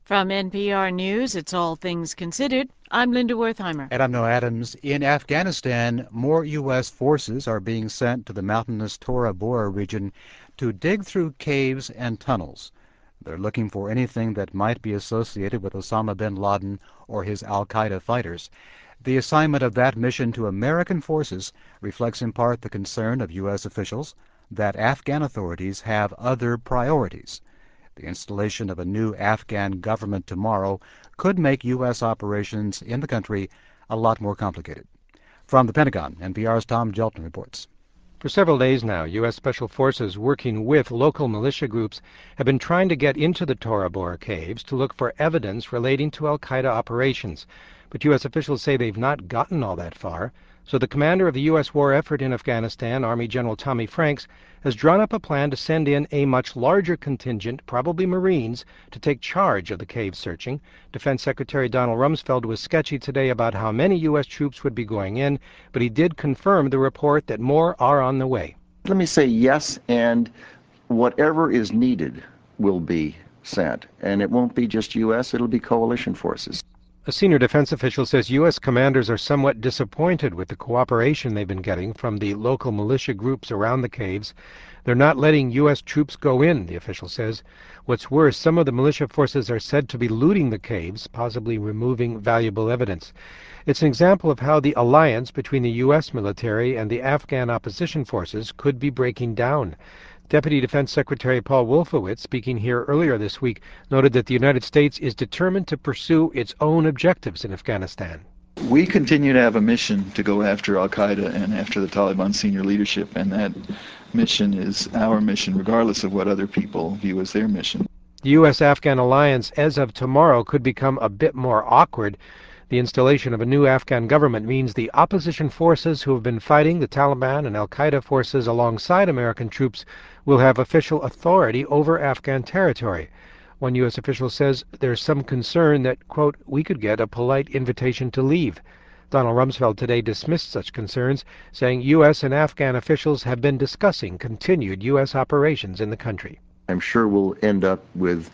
From NPR News, it's All Things Considered. I'm Linda Wertheimer. And I'm Noah Adams. In Afghanistan, more U.S. forces are being sent to the mountainous Tora Bora region to dig through caves and tunnels. They're looking for anything that might be associated with Osama bin Laden or his al-Qaeda fighters. The assignment of that mission to American forces reflects in part the concern of U.S. officials that Afghan authorities have other priorities. The installation of a new Afghan government tomorrow could make U.S. operations in the country a lot more complicated. From the Pentagon, NPR's Tom Jelton reports. For several days now, U.S. Special Forces working with local militia groups have been trying to get into the Tora Bora caves to look for evidence relating to al-Qaeda operations. But U.S. officials say they've not gotten all that far. So the commander of the U.S. war effort in Afghanistan, Army General Tommy Franks, has drawn up a plan to send in a much larger contingent, probably Marines, to take charge of the cave searching. Defense Secretary Donald Rumsfeld was sketchy today about how many U.S. troops would be going in, but he did confirm the report that more are on the way. Let me say yes, and whatever is needed will be sent. And it won't be just U.S., it'll be coalition forces. A senior defense official says U.S. commanders are somewhat disappointed with the cooperation they've been getting from the local militia groups around the caves. They're not letting U.S. troops go in, the official says. What's worse, some of the militia forces are said to be looting the caves, possibly removing valuable evidence. It's an example of how the alliance between the U.S. military and the Afghan opposition forces could be breaking down. Deputy Defense Secretary Paul Wolfowitz, speaking here earlier this week, noted that the United States is determined to pursue its own objectives in Afghanistan. We continue to have a mission to go after al-Qaeda and after the Taliban senior leadership, and that mission is our mission, regardless of what other people view as their mission. The U.S.-Afghan alliance, as of tomorrow, could become a bit more awkward. The installation of a new Afghan government means the opposition forces who have been fighting the Taliban and al-Qaeda forces alongside American troops will have official authority over Afghan territory. One U.S. official says there's some concern that, quote, we could get a polite invitation to leave. Donald Rumsfeld today dismissed such concerns, saying U.S. and Afghan officials have been discussing continued U.S. operations in the country. I'm sure we'll end up with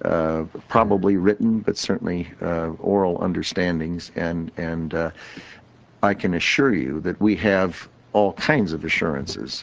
probably written, but certainly oral understandings, and I can assure you that we have all kinds of assurances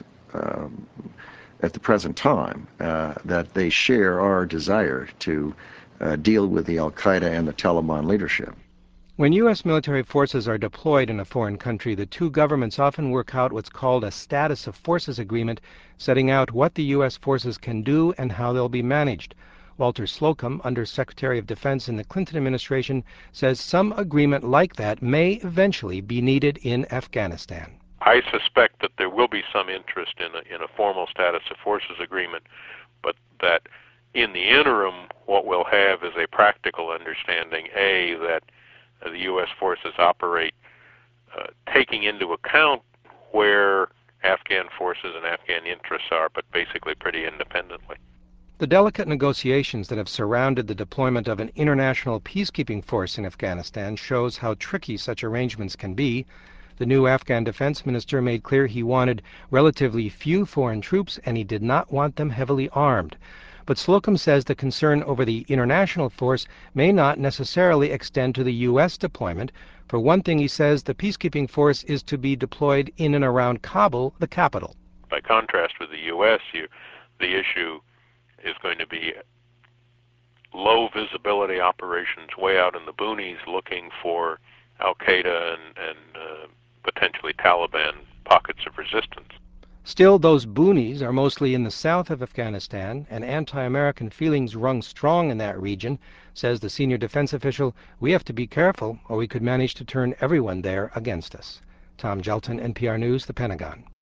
at the present time that they share our desire to deal with the al-Qaeda and the Taliban leadership. When U.S. military forces are deployed in a foreign country, the two governments often work out what's called a status of forces agreement, setting out what the U.S. forces can do and how they'll be managed. Walter Slocum, Under Secretary of Defense in the Clinton administration, says some agreement like that may eventually be needed in Afghanistan. I suspect that there will be some interest in a formal status of forces agreement, but that in the interim what we'll have is a practical understanding, A, that the U.S. forces operate taking into account where Afghan forces and Afghan interests are, but basically pretty independently. The delicate negotiations that have surrounded the deployment of an international peacekeeping force in Afghanistan shows how tricky such arrangements can be. The new Afghan defense minister made clear he wanted relatively few foreign troops and he did not want them heavily armed. But Slocum says the concern over the international force may not necessarily extend to the U.S. deployment. For one thing, he says the peacekeeping force is to be deployed in and around Kabul, the capital. By contrast with the U.S., the issue is going to be low visibility operations way out in the boonies looking for al-Qaeda and potentially Taliban pockets of resistance. Still, those boonies are mostly in the south of Afghanistan, and anti-American feelings rung strong in that region. Says the senior defense official, we have to be careful or we could manage to turn everyone there against us. Tom Jelton, NPR News, the Pentagon.